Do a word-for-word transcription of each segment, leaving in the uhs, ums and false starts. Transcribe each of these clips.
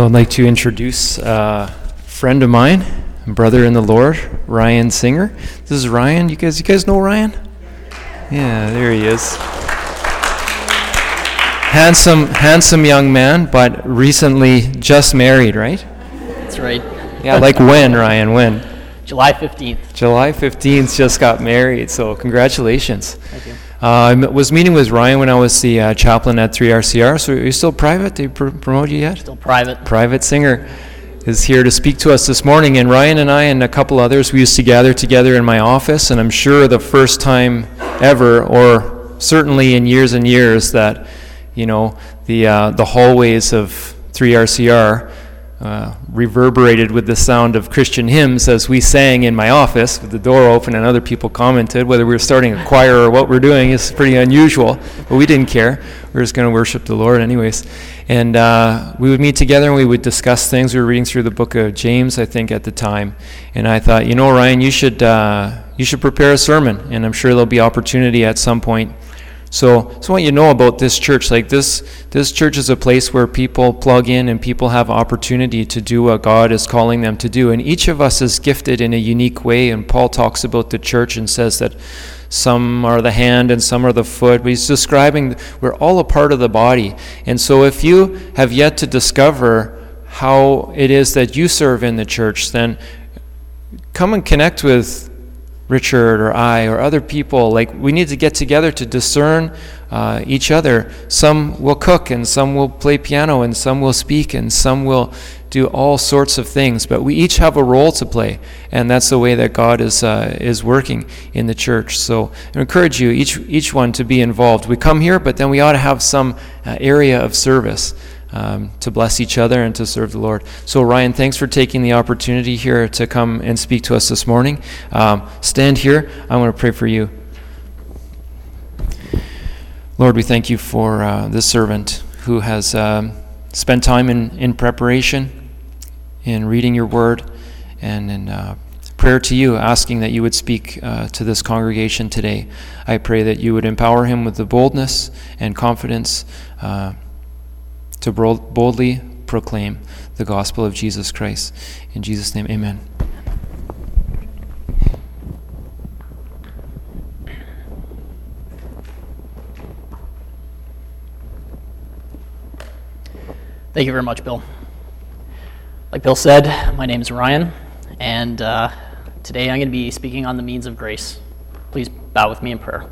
So I'd like to introduce a friend of mine, a brother in the Lord, Ryan Singer. This is Ryan. You guys, you guys know Ryan? Yeah, there he is. Handsome, handsome young man, but recently just married, right? That's right. Yeah, like when, Ryan? When? July fifteenth. July fifteenth, just got married. So congratulations. Thank you. Uh, I was meeting with Ryan when I was the uh, chaplain at three R C R. So are you still private? Did they pr- promote you yet? Still private. Private Singer is here to speak to us this morning. And Ryan and I and a couple others, we used to gather together in my office. And I'm sure the first time ever, or certainly in years and years, that you know the uh, the hallways of three R C R Uh, reverberated with the sound of Christian hymns as we sang in my office with the door open, and other people commented whether we were starting a choir or what we're doing is pretty unusual, but we didn't care. We were just going to worship the Lord anyways. And uh, we would meet together and we would discuss things. We were reading through the book of James, I think, at the time, and I thought, you know, Ryan, you should uh, you should prepare a sermon, and I'm sure there'll be opportunity at some point. So, so what you know about this church, like this, this church is a place where people plug in and people have opportunity to do what God is calling them to do. And each of us is gifted in a unique way. And Paul talks about the church and says that some are the hand and some are the foot. But he's describing we're all a part of the body. And so if you have yet to discover how it is that you serve in the church, then come and connect with Richard or I or other people. Like, we need to get together to discern uh, each other. Some will cook, and some will play piano, and some will speak, and some will do all sorts of things. But we each have a role to play, and that's the way that God is uh, is working in the church. So I encourage you, each each one, to be involved. We come here, but then we ought to have some uh, area of service Um, to bless each other and to serve the Lord. So Ryan, thanks for taking the opportunity here to come and speak to us this morning. Um, stand here. I want to pray for you. Lord, we thank you for uh, this servant who has um, spent time in, in preparation, in reading your word, and in uh, prayer to you, asking that you would speak uh, to this congregation today. I pray that you would empower him with the boldness and confidence uh, to boldly proclaim the gospel of Jesus Christ. In Jesus' name, amen. Thank you very much, Bill. Like Bill said, my name is Ryan, and uh, today I'm going to be speaking on the means of grace. Please bow with me in prayer.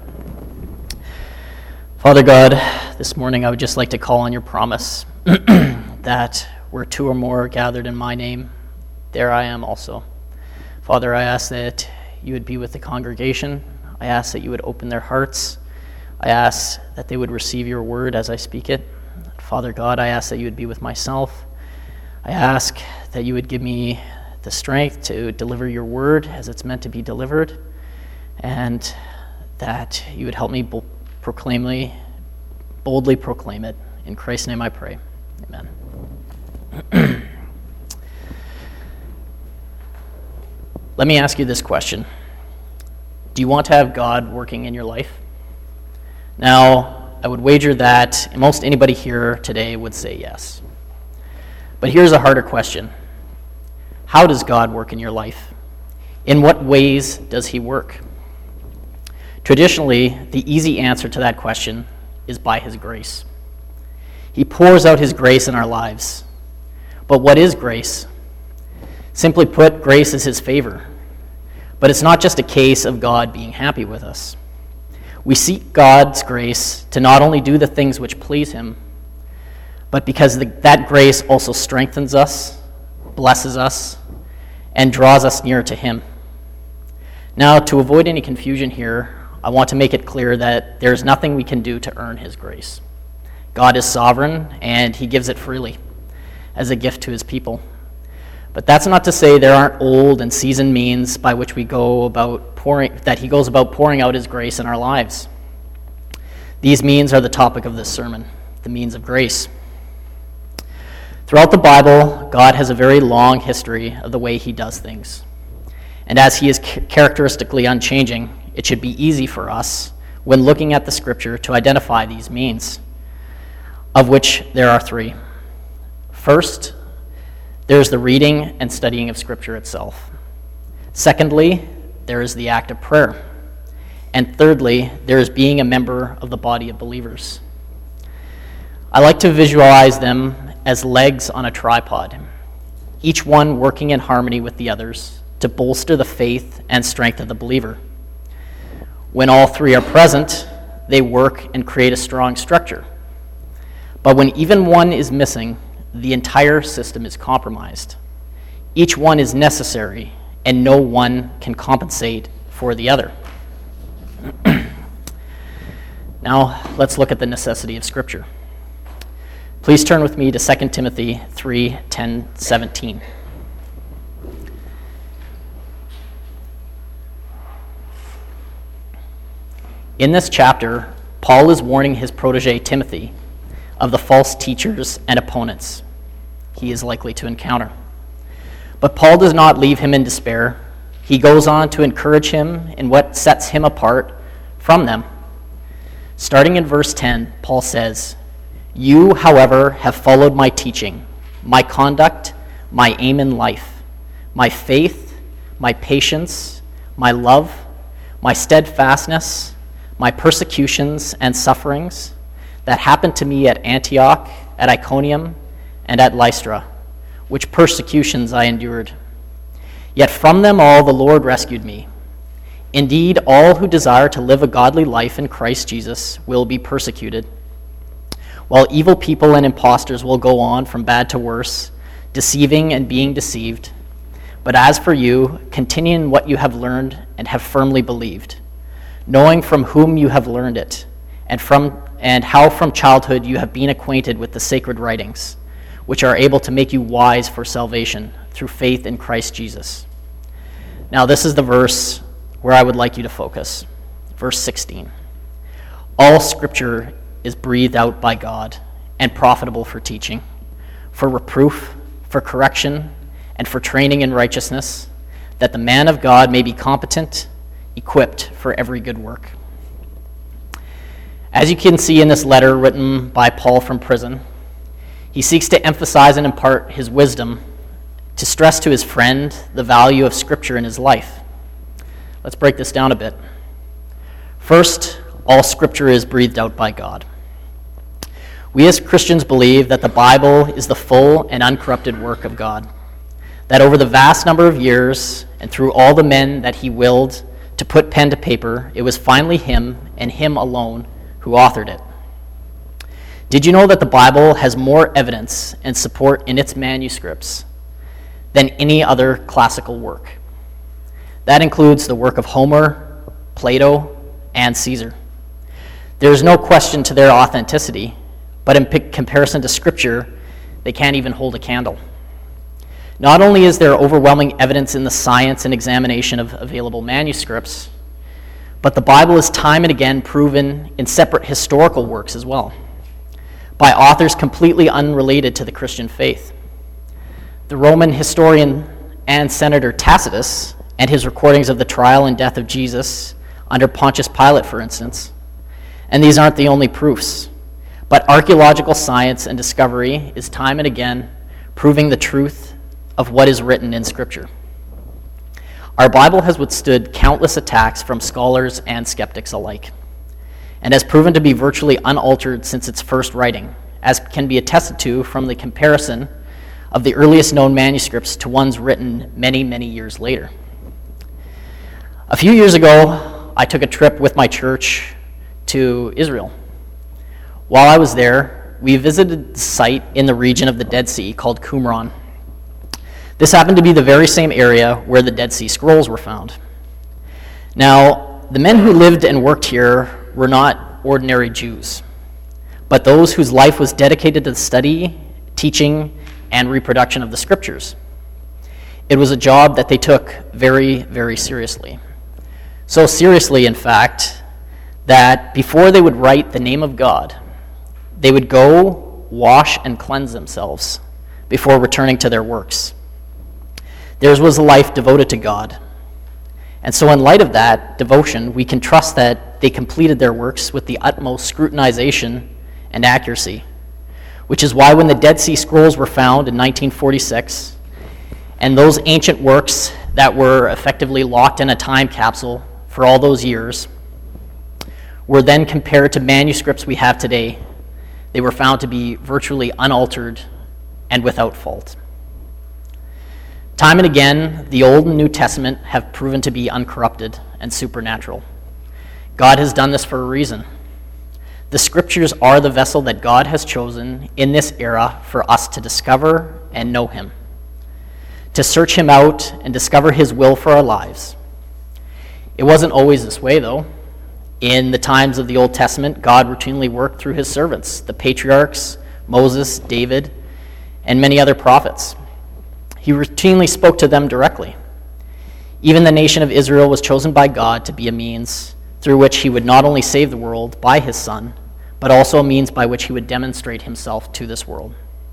Father God, this morning I would just like to call on your promise that where two or more are gathered in my name, there I am also. Father, I ask that you would be with the congregation. I ask that you would open their hearts. I ask that they would receive your word as I speak it. Father God, I ask that you would be with myself. I ask that you would give me the strength to deliver your word as it's meant to be delivered, and that you would help me bo- proclaimly, boldly proclaim it. In Christ's name I pray. Amen. Let me ask you this question. Do you want to have God working in your life? Now, I would wager that most anybody here today would say yes. But here's a harder question. How does God work in your life? In what ways does he work? Traditionally, the easy answer to that question is by his grace. He pours out his grace in our lives. But what is grace? Simply put, grace is his favor. But it's not just a case of God being happy with us. We seek God's grace to not only do the things which please him, but because the, that grace also strengthens us, blesses us, and draws us nearer to him. Now, to avoid any confusion here, I want to make it clear that there is nothing we can do to earn his grace. God is sovereign, and he gives it freely as a gift to his people. But that's not to say there aren't old and seasoned means by which we go about pouring, that he goes about pouring out his grace in our lives. These means are the topic of this sermon, the means of grace. Throughout the Bible, God has a very long history of the way he does things. And as he is characteristically unchanging, it should be easy for us, when looking at the scripture, to identify these means, of which there are three. First, There's the reading and studying of Scripture itself. Secondly, there is the act of prayer. And thirdly, there is being a member of the body of believers. I like to visualize them as legs on a tripod, each one working in harmony with the others to bolster the faith and strength of the believer. When all three are present, they work and create a strong structure. But when even one is missing, the entire system is compromised. Each one is necessary, and no one can compensate for the other. Now, let's look at the necessity of Scripture. Please turn with me to Second Timothy three, ten, seventeen. In this chapter, Paul is warning his protege Timothy of the false teachers and opponents he is likely to encounter. But Paul does not leave him in despair. He goes on to encourage him in what sets him apart from them. Starting in verse ten, Paul says, "You, however, have followed my teaching, my conduct, my aim in life, my faith, my patience, my love, my steadfastness, my persecutions and sufferings that happened to me at Antioch, at Iconium, and at Lystra, which persecutions I endured. Yet from them all the Lord rescued me. Indeed, all who desire to live a godly life in Christ Jesus will be persecuted, while evil people and impostors will go on from bad to worse, deceiving and being deceived. But as for you, continue in what you have learned and have firmly believed, knowing from whom you have learned it, and from and how from childhood you have been acquainted with the sacred writings, which are able to make you wise for salvation through faith in Christ Jesus." Now this is the verse where I would like you to focus. Verse sixteen. "All Scripture is breathed out by God and profitable for teaching, for reproof, for correction, and for training in righteousness, that the man of God may be competent, equipped for every good work." As you can see in this letter written by Paul from prison, he seeks to emphasize and impart his wisdom to stress to his friend the value of Scripture in his life. Let's break this down a bit. First, all Scripture is breathed out by God. We as Christians believe that the Bible is the full and uncorrupted work of God, that over the vast number of years and through all the men that he willed to put pen to paper, it was finally him and him alone who authored it. Did you know that the Bible has more evidence and support in its manuscripts than any other classical work? That includes the work of Homer, Plato, and Caesar. There is no question to their authenticity, but in p- comparison to Scripture, they can't even hold a candle. Not only is there overwhelming evidence in the science and examination of available manuscripts, but the Bible is time and again proven in separate historical works as well, by authors completely unrelated to the Christian faith. The Roman historian and senator Tacitus and his recordings of the trial and death of Jesus under Pontius Pilate, for instance. And these aren't the only proofs, but archaeological science and discovery is time and again proving the truth of what is written in Scripture. Our Bible has withstood countless attacks from scholars and skeptics alike, and has proven to be virtually unaltered since its first writing, as can be attested to from the comparison of the earliest known manuscripts to ones written many, many years later. A few years ago, I took a trip with my church to Israel. While I was there, we visited the site in the region of the Dead Sea called Qumran. This happened to be the very same area where the Dead Sea Scrolls were found. Now, the men who lived and worked here were not ordinary Jews, but those whose life was dedicated to the study, teaching, and reproduction of the Scriptures. It was a job that they took very, very seriously. So seriously, in fact, that before they would write the name of God, they would go wash and cleanse themselves before returning to their works. Theirs was a life devoted to God. And so in light of that devotion, we can trust that they completed their works with the utmost scrutinization and accuracy, which is why when the Dead Sea Scrolls were found in nineteen forty-six, And those ancient works that were effectively locked in a time capsule for all those years were then compared to manuscripts we have today. They were found to be virtually unaltered and without fault. Time and again, the Old and New Testament have proven to be uncorrupted and supernatural. God has done this for a reason. The Scriptures are the vessel that God has chosen in this era for us to discover and know Him, to search Him out and discover His will for our lives. It wasn't always this way, though. In the times of the Old Testament, God routinely worked through His servants, the patriarchs, Moses, David, and many other prophets. He routinely spoke to them directly. Even the nation of Israel was chosen by God to be a means through which He would not only save the world by His Son, but also a means by which He would demonstrate Himself to this world.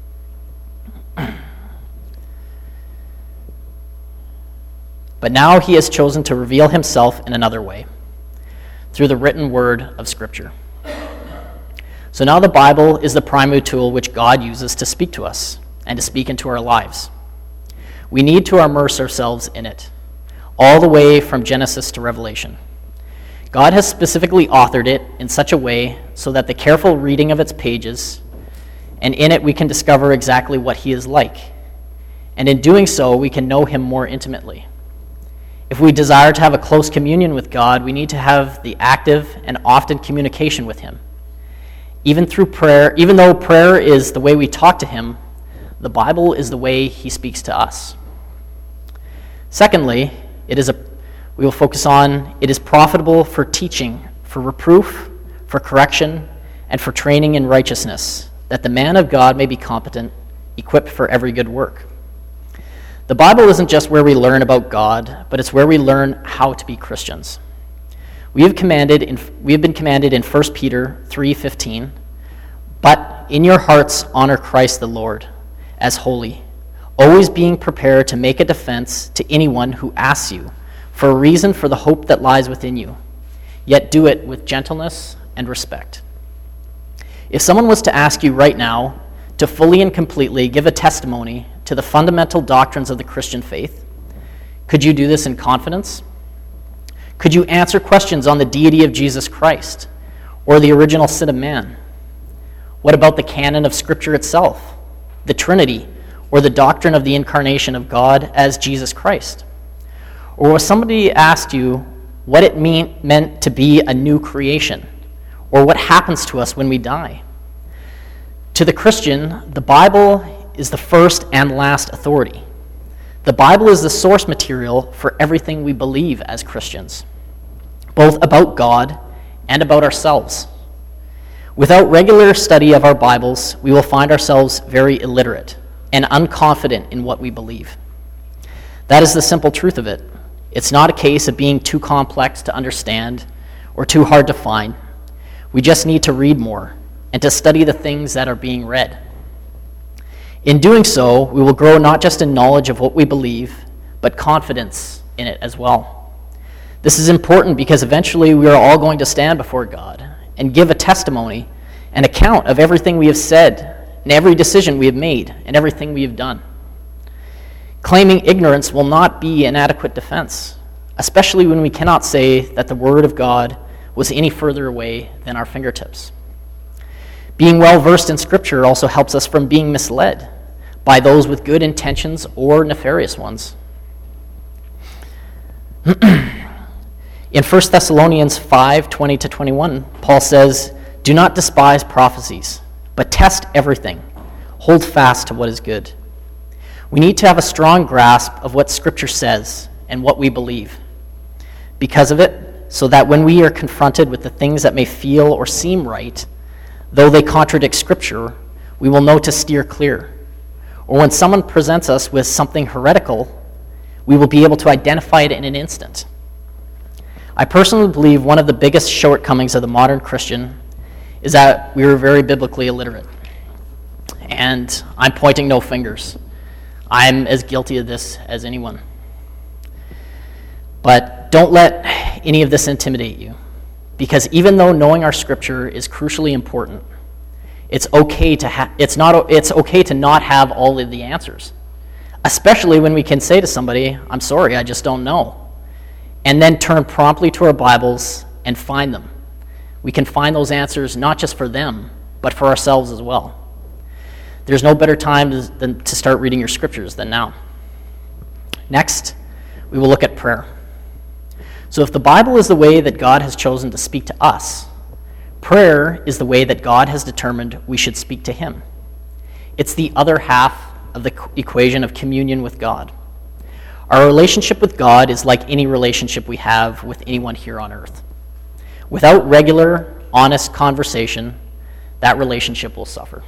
But now He has chosen to reveal Himself in another way, through the written word of Scripture. So now the Bible is the primary tool which God uses to speak to us and to speak into our lives. We need to immerse ourselves in it, all the way from Genesis to Revelation. God has specifically authored it in such a way so that the careful reading of its pages, and in it we can discover exactly what He is like. And in doing so, we can know Him more intimately. If we desire to have a close communion with God, we need to have the active and often communication with Him. Even through prayer, even though prayer is the way we talk to Him, the Bible is the way He speaks to us. Secondly, it is a we will focus on it is profitable for teaching, for reproof, for correction, and for training in righteousness, that the man of God may be competent, equipped for every good work. The Bible isn't just where we learn about God, but it's where we learn how to be Christians. We have commanded in, we have been commanded in First Peter three fifteen, but in your hearts honor Christ the Lord as holy, always being prepared to make a defense to anyone who asks you for a reason for the hope that lies within you, yet do it with gentleness and respect. If someone was to ask you right now to fully and completely give a testimony to the fundamental doctrines of the Christian faith, could you do this in confidence? Could you answer questions on the deity of Jesus Christ or the original sin of man? What about the canon of Scripture itself, the Trinity, or the doctrine of the incarnation of God as Jesus Christ? Or if somebody asked you what it mean, meant to be a new creation, or what happens to us when we die? To the Christian, the Bible is the first and last authority. The Bible is the source material for everything we believe as Christians, both about God and about ourselves. Without regular study of our Bibles, we will find ourselves very illiterate and unconfident in what we believe. That is the simple truth of it. It's not a case of being too complex to understand or too hard to find. We just need to read more and to study the things that are being read. In doing so, we will grow not just in knowledge of what we believe, but confidence in it as well. This is important because eventually we are all going to stand before God and give a testimony, an account of everything we have said and every decision we have made and everything we have done. Claiming ignorance will not be an adequate defense, especially when we cannot say that the Word of God was any further away than our fingertips. Being well-versed in Scripture also helps us from being misled by those with good intentions or nefarious ones. In First Thessalonians five twenty to twenty-one, Paul says, "Do not despise prophecies, but test everything. Hold fast to what is good." We need to have a strong grasp of what Scripture says and what we believe. Because of it, so that when we are confronted with the things that may feel or seem right, though they contradict Scripture, we will know to steer clear. Or when someone presents us with something heretical, we will be able to identify it in an instant. I personally believe one of the biggest shortcomings of the modern Christian is that we are very biblically illiterate. And I'm pointing no fingers. I'm as guilty of this as anyone. But don't let any of this intimidate you, because even though knowing our Scripture is crucially important, it's okay to ha- it's not it's okay to not have all of the answers, especially when we can say to somebody, I'm sorry, I just don't know, and then turn promptly to our Bibles and find them. We can find those answers not just for them, but for ourselves as well. There's no better time to, than to start reading your scriptures than now. Next, we will look at prayer. So if the Bible is the way that God has chosen to speak to us, prayer is the way that God has determined we should speak to him. It's the other half of the equation of communion with God. Our relationship with God is like any relationship we have with anyone here on earth. Without regular, honest conversation, that relationship will suffer.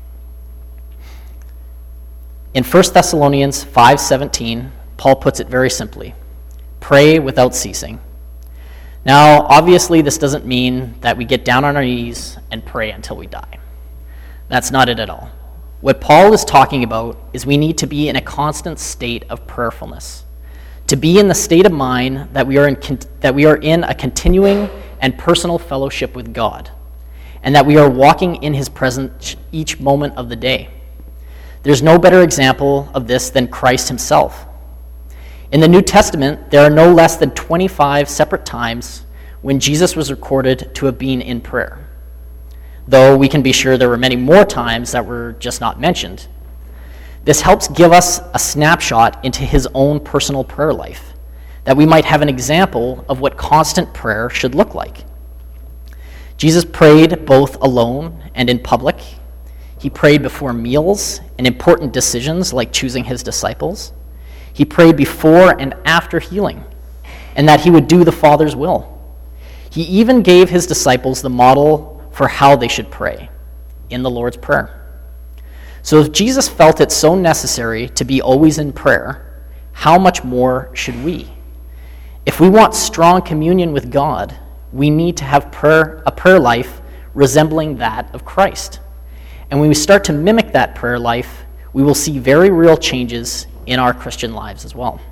In First Thessalonians five seventeen, Paul puts it very simply, pray without ceasing. Now, obviously, this doesn't mean that we get down on our knees and pray until we die. That's not it at all. What Paul is talking about is we need to be in a constant state of prayerfulness, to be in the state of mind that we are in, that we are in a continuing and personal fellowship with God, and that we are walking in his presence each moment of the day. There's no better example of this than Christ himself. In the New Testament, there are no less than twenty-five separate times when Jesus was recorded to have been in prayer, though we can be sure there were many more times that were just not mentioned. This helps give us a snapshot into his own personal prayer life, that we might have an example of what constant prayer should look like. Jesus prayed both alone and in public. He prayed before meals and important decisions like choosing his disciples. He prayed before and after healing, and that he would do the Father's will. He even gave his disciples the model for how they should pray in the Lord's Prayer. So if Jesus felt it so necessary to be always in prayer, how much more should we? If we want strong communion with God, we need to have prayer, a prayer life resembling that of Christ. And when we start to mimic that prayer life, we will see very real changes in our Christian lives as well.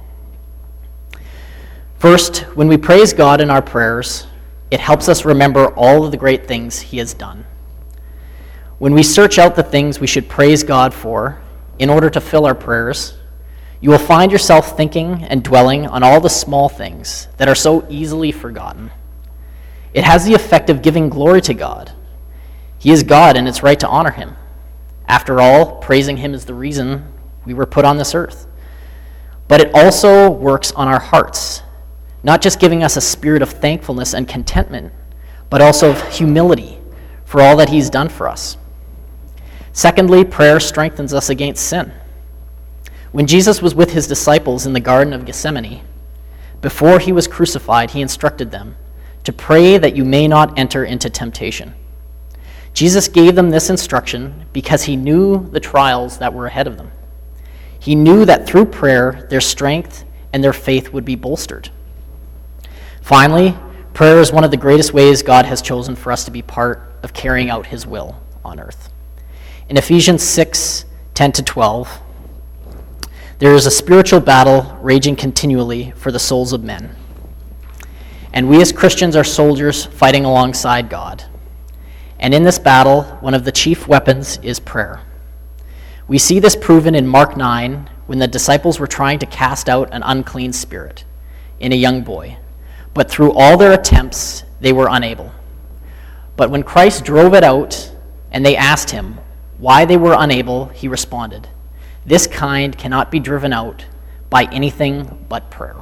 First, when we praise God in our prayers, it helps us remember all of the great things he has done. When we search out the things we should praise God for in order to fill our prayers, you will find yourself thinking and dwelling on all the small things that are so easily forgotten. It has the effect of giving glory to God. He is God, and it's right to honor him. After all, praising him is the reason we were put on this earth. But it also works on our hearts, not just giving us a spirit of thankfulness and contentment, but also of humility for all that he's done for us. Secondly, prayer strengthens us against sin. When Jesus was with his disciples in the Garden of Gethsemane, before he was crucified, he instructed them to pray that you may not enter into temptation. Jesus gave them this instruction because he knew the trials that were ahead of them. He knew that through prayer, their strength and their faith would be bolstered. Finally, prayer is one of the greatest ways God has chosen for us to be part of carrying out his will on earth. In Ephesians six, ten to twelve, there is a spiritual battle raging continually for the souls of men. And we as Christians are soldiers fighting alongside God. And in this battle, one of the chief weapons is prayer. We see this proven in Mark nine, when the disciples were trying to cast out an unclean spirit in a young boy. But through all their attempts, they were unable. But when Christ drove it out, and they asked him why they were unable, he responded, "This kind cannot be driven out by anything but prayer."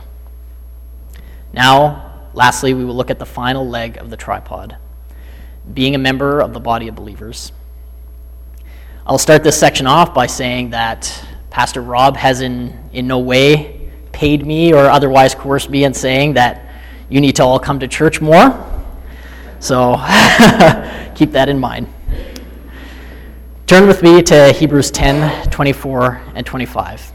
Now, lastly, we will look at the final leg of the tripod, being a member of the body of believers. I'll start this section off by saying that Pastor Rob has in, in no way paid me or otherwise coerced me in saying that you need to all come to church more. So keep that in mind. Turn with me to Hebrews ten, twenty-four and twenty-five.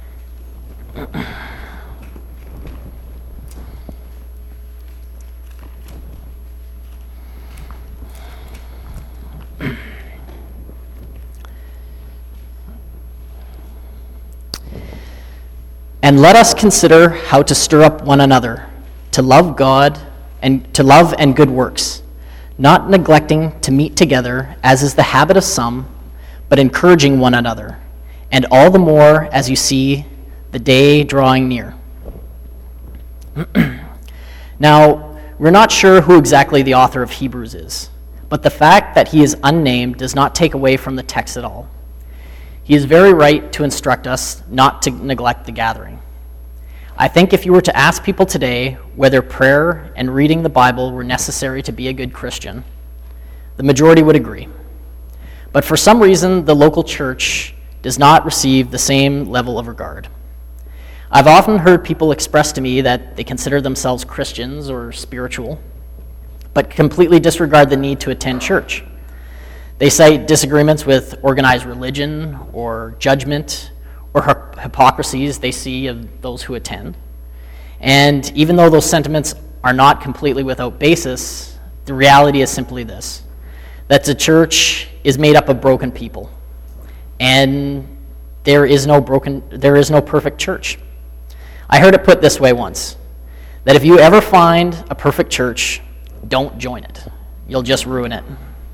And let us consider how to stir up one another to love God and to love and good works, not neglecting to meet together, as is the habit of some, but encouraging one another, and all the more as you see the day drawing near. Now, we're not sure who exactly the author of Hebrews is, but the fact that he is unnamed does not take away from the text at all. He is very right to instruct us not to neglect the gathering. I think if you were to ask people today whether prayer and reading the Bible were necessary to be a good Christian, the majority would agree. But for some reason, the local church does not receive the same level of regard. I've often heard people express to me that they consider themselves Christians or spiritual, but completely disregard the need to attend church. They cite disagreements with organized religion or judgment or hypocrisies they see of those who attend. And even though those sentiments are not completely without basis, the reality is simply this, that the church is made up of broken people, and there is no broken, there is no perfect church. I heard it put this way once, that if you ever find a perfect church, don't join it. You'll just ruin it.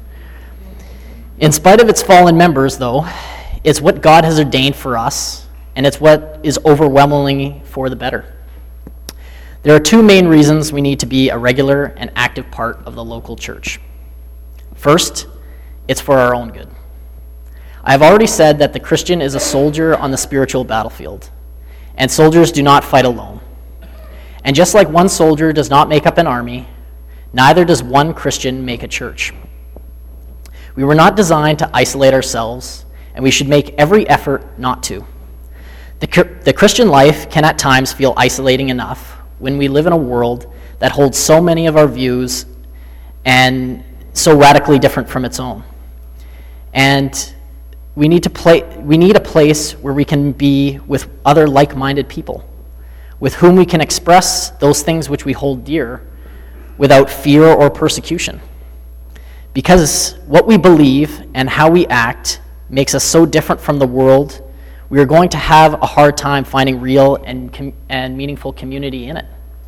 In spite of its fallen members, though, it's what God has ordained for us, and it's what is overwhelmingly for the better. There are two main reasons we need to be a regular and active part of the local church. First, it's for our own good. I have already said that the Christian is a soldier on the spiritual battlefield, and soldiers do not fight alone. And just like one soldier does not make up an army, neither does one Christian make a church. We were not designed to isolate ourselves, and we should make every effort not to. The, the Christian life can at times feel isolating enough when we live in a world that holds so many of our views and so radically different from its own. And we need to play, we need a place where we can be with other like-minded people, with whom we can express those things which we hold dear without fear or persecution. Because what we believe and how we act makes us so different from the world, we are going to have a hard time finding real and, com- and meaningful community in it.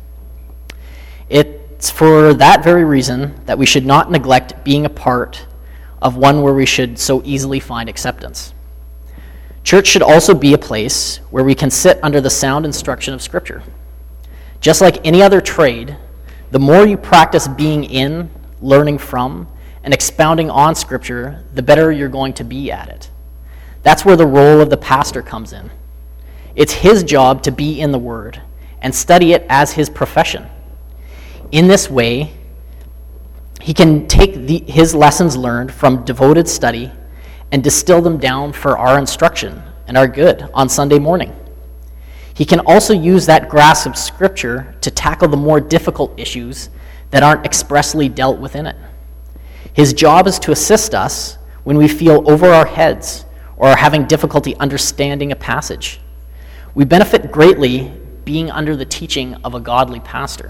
It's for that very reason that we should not neglect being a part of one where we should so easily find acceptance. Church should also be a place where we can sit under the sound instruction of Scripture. Just like any other trade, the more you practice being in, learning from, and expounding on Scripture, the better you're going to be at it. That's where the role of the pastor comes in. It's his job to be in the Word and study it as his profession. In this way, he can take the, his lessons learned from devoted study and distill them down for our instruction and our good on Sunday morning. He can also use that grasp of Scripture to tackle the more difficult issues that aren't expressly dealt with in it. His job is to assist us when we feel over our heads or are having difficulty understanding a passage. We benefit greatly being under the teaching of a godly pastor.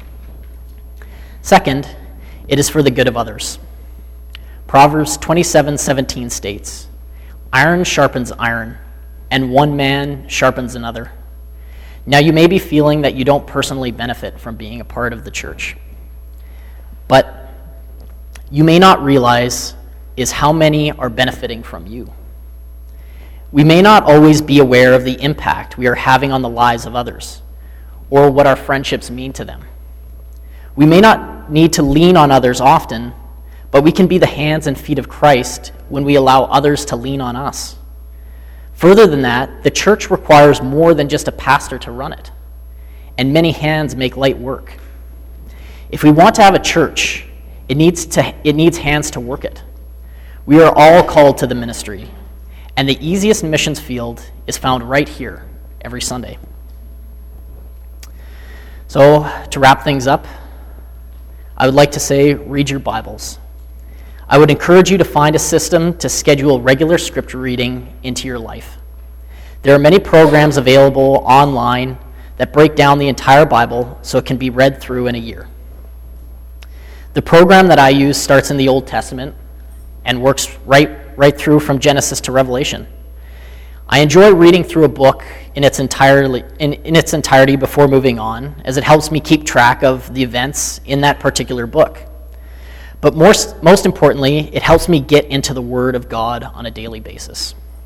Second, it is for the good of others. Proverbs twenty-seven seventeen states, "Iron sharpens iron, and one man sharpens another." Now you may be feeling that you don't personally benefit from being a part of the church, but you may not realize is how many are benefiting from you. We may not always be aware of the impact we are having on the lives of others, or what our friendships mean to them. We may not need to lean on others often, but we can be the hands and feet of Christ when we allow others to lean on us. Further than that, the church requires more than just a pastor to run it, and many hands make light work. If we want to have a church, It needs to. It needs hands to work it. We are all called to the ministry, and the easiest missions field is found right here every Sunday. So, to wrap things up, I would like to say, read your Bibles. I would encourage you to find a system to schedule regular scripture reading into your life. There are many programs available online that break down the entire Bible so it can be read through in a year. The program that I use starts in the Old Testament and works right, right through from Genesis to Revelation. I enjoy reading through a book in its entirely in, in its entirety before moving on, as it helps me keep track of the events in that particular book. But more, most importantly, it helps me get into the Word of God on a daily basis.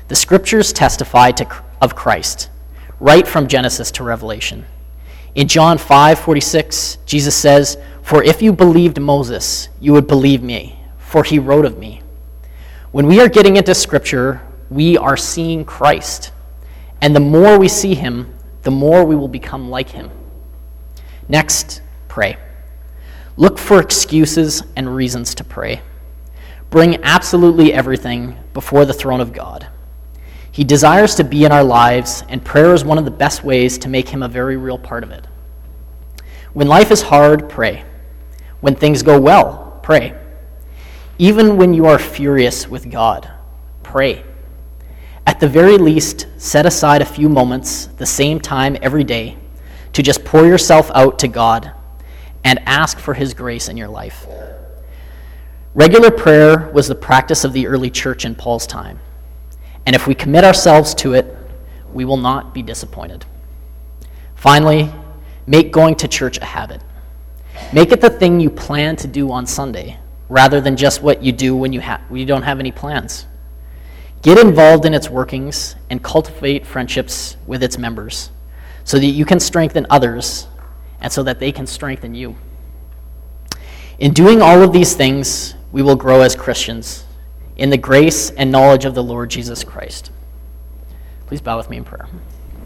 The scriptures testify to, of Christ, right from Genesis to Revelation. In John five forty-six, Jesus says, "For if you believed Moses, you would believe me, for he wrote of me." When we are getting into Scripture, we are seeing Christ. And the more we see him, the more we will become like him. Next, pray. Look for excuses and reasons to pray. Bring absolutely everything before the throne of God. He desires to be in our lives, and prayer is one of the best ways to make him a very real part of it. When life is hard, pray. When things go well, pray. Even when you are furious with God, pray. At the very least, set aside a few moments, the same time every day, to just pour yourself out to God and ask for his grace in your life. Regular prayer was the practice of the early church in Paul's time. And if we commit ourselves to it, we will not be disappointed. Finally, make going to church a habit. Make it the thing you plan to do on Sunday, rather than just what you do when you, ha- when you don't have any plans. Get involved in its workings and cultivate friendships with its members so that you can strengthen others and so that they can strengthen you. In doing all of these things, we will grow as Christians in the grace and knowledge of the Lord Jesus Christ. Please bow with me in prayer.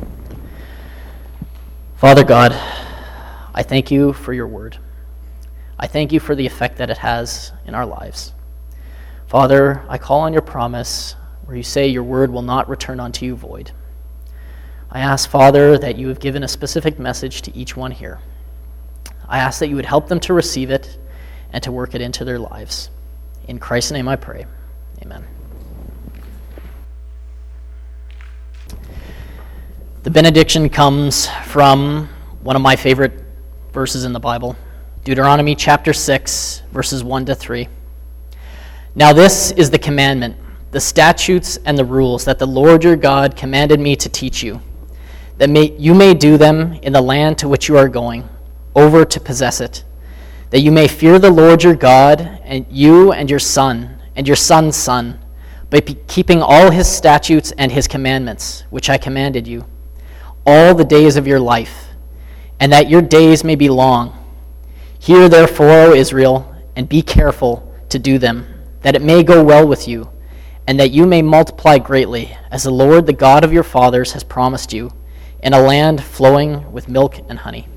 Father God, I thank you for your word. I thank you for the effect that it has in our lives. Father, I call on your promise where you say your word will not return unto you void. I ask, Father, that you have given a specific message to each one here. I ask that you would help them to receive it and to work it into their lives. In Christ's name I pray. Amen. The benediction comes from one of my favorite verses in the Bible, Deuteronomy chapter six, verses one to three. Now this is the commandment, the statutes and the rules that the Lord your God commanded me to teach you, that may, you may do them in the land to which you are going, over to possess it, that you may fear the Lord your God, and you and your son, and your son's son, by keeping all his statutes and his commandments, which I commanded you, all the days of your life, and that your days may be long. Hear therefore, O Israel, and be careful to do them, that it may go well with you, and that you may multiply greatly, as the Lord, the God of your fathers, has promised you, in a land flowing with milk and honey.